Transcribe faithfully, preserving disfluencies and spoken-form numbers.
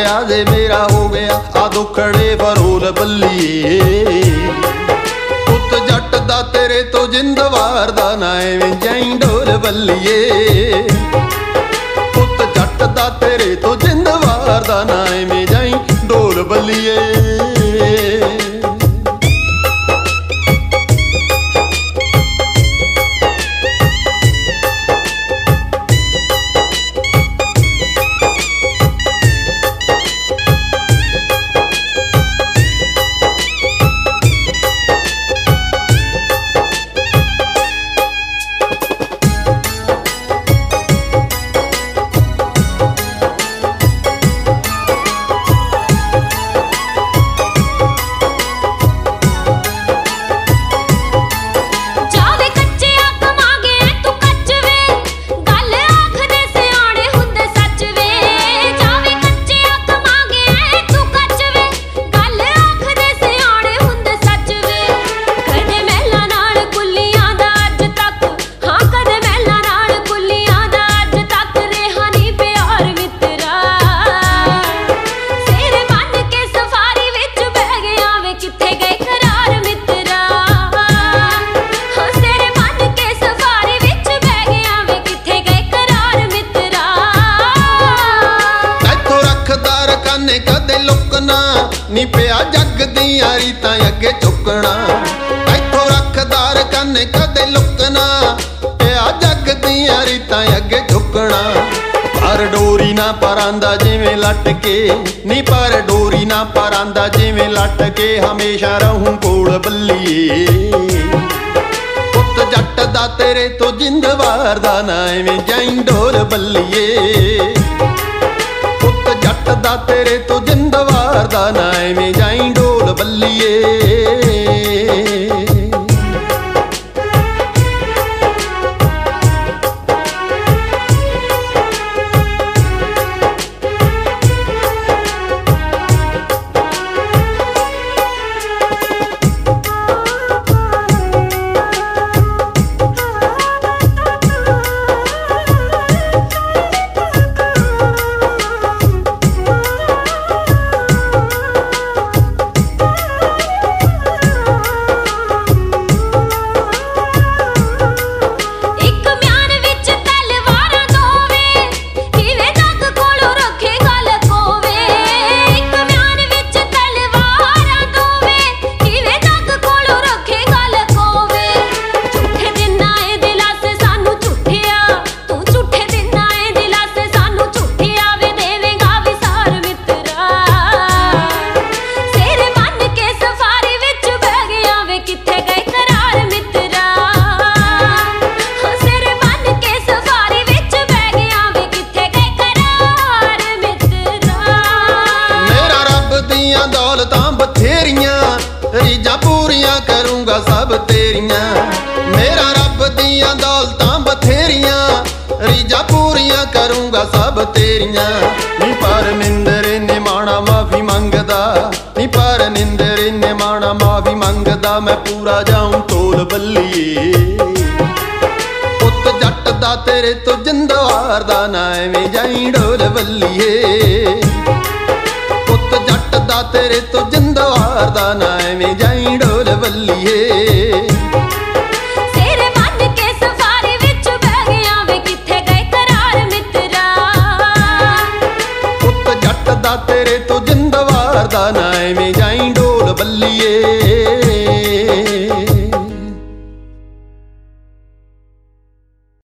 ਵਿਆਹ ਦੇ ਮੇਰਾ ਹੋ ਗਿਆ ਆ ਦੁਖੜੇ ਬਰੋਲ ਬੱਲੀਏ। ਪੁੱਤ ਜੱਟ ਦਾ ਤੇਰੇ ਤੋਂ ਜਿੰਦਵਾਰ ਦਾ ਨਾ ਐਵੇਂ ਜਾਈਂ ਢੋਲ ਬੱਲੀਏ। ਪੁੱਤ ਜੱਟ ਦਾ ਤੇਰੇ ਤੋਂ ਜਿੰਦਵਾਰ ਦਾ ਨਾ ਐਵੇਂ ਜਾਈਂ ਢੋਲ ਬੱਲੀਏ। ਕਦੇ ਲੁਕਣਾ ਨੀ ਪਿਆ ਜੱਗ ਦੀਆਂ ਰੀਤਾਂ ਅੱਗੇ ਝੁਕਣਾ। ਇੱਥੋਂ ਰੱਖਦਾਰ ਕੰਨ ਕਦੇ ਲੁਕਣਾ ਪਿਆ ਜੱਗ ਦੀਆਂ ਰੀਤਾਂ ਅੱਗੇ ਝੁਕਣਾ। ਪਰ ਡੋਰੀ ਨਾ ਪਰਾਂਦਾ ਜਿਵੇਂ ਲੱਟ ਕੇ ਨੀ ਪਰ ਡੋਰੀ ਨਾ ਪਰਾਂਦਾ ਜਿਵੇਂ ਲੱਟ ਕੇ ਹਮੇਸ਼ਾ ਰਹੂੰ ਕੋਲ ਬੱਲੀਏ। ਪੁੱਤ ਜੱਟ ਦਾ ਤੇਰੇ ਤੋਂ ਜਿੰਦਵਾਰ ਦਾ ਨਾ ਐਵੇਂ ਜਾਈਂ ਢੋਲ ਬੱਲੀਏ। ਜੱਟ ਦਾ ਤੇਰੇ ਤੋਂ ਜਿੰਦਵਾਰ ਦਾ ਨਾ ਐਵੇਂ ਜਾਈਂ ਢੋਲ ਬੱਲੀਏ। ਦੌਲਤਾਂ ਬਥੇਰੀਆਂ ਰੀਝਾਂ ਪੂਰੀਆਂ ਕਰੂੰਗਾ ਸਭ ਤੇਰੀਆਂ। ਮੇਰਾ ਰੱਬ ਦੀਆਂ ਦੌਲਤਾਂ ਬਥੇਰੀਆਂ ਰੀਝਾਂ ਪੂਰੀਆਂ ਕਰੂੰਗਾ ਸਭ ਤੇਰੀਆਂ। ਨੀ ਪਰ ਨਿੰਦਰ ਨੇ ਮਾਣਾ ਮਾਫੀ ਮੰਗਦਾ ਨੀ ਪਰ ਨਿੰਦਰ ਨੇ ਮਾਣਾ ਮਾਫੀ ਮੰਗਦਾ ਮੈਂ ਪੂਰਾ ਜਾਊਂ ਢੋਲ ਬੱਲੀਏ। ਪੁੱਤ ਜੱਟ ਦਾ ਤੇਰੇ ਤੋਂ ਜਿੰਦਵਾਰ ਦਾ ਨਾ ਐਵੇਂ ਜਾਈਂ ਢੋਲ ਬੱਲੀਏ। ਪੁੱਤ ਜੱਟ ਦਾ ਤੇਰੇ ਤੋਂ ਜਿੰਦਵਾਰ ਦਾ ਨਾ ਐਵੇਂ ਜਾਈਂ ਢੋਲ ਬੱਲੀਏ। ਸਿਰ ਬੰਨ ਕੇ ਸਫਾਰੀ ਵਿੱਚ ਬਹਿ ਗਿਆ ਵੇ ਕਿੱਥੇ ਗਏ ਕਰਾਰ ਮਿੱਤਰਾ। ਪੁੱਤ ਜੱਟ ਦਾ ਤੇਰੇ ਤੋਂ ਜਿੰਦਵਾਰ ਦਾ ਨਾ ਐਵੇਂ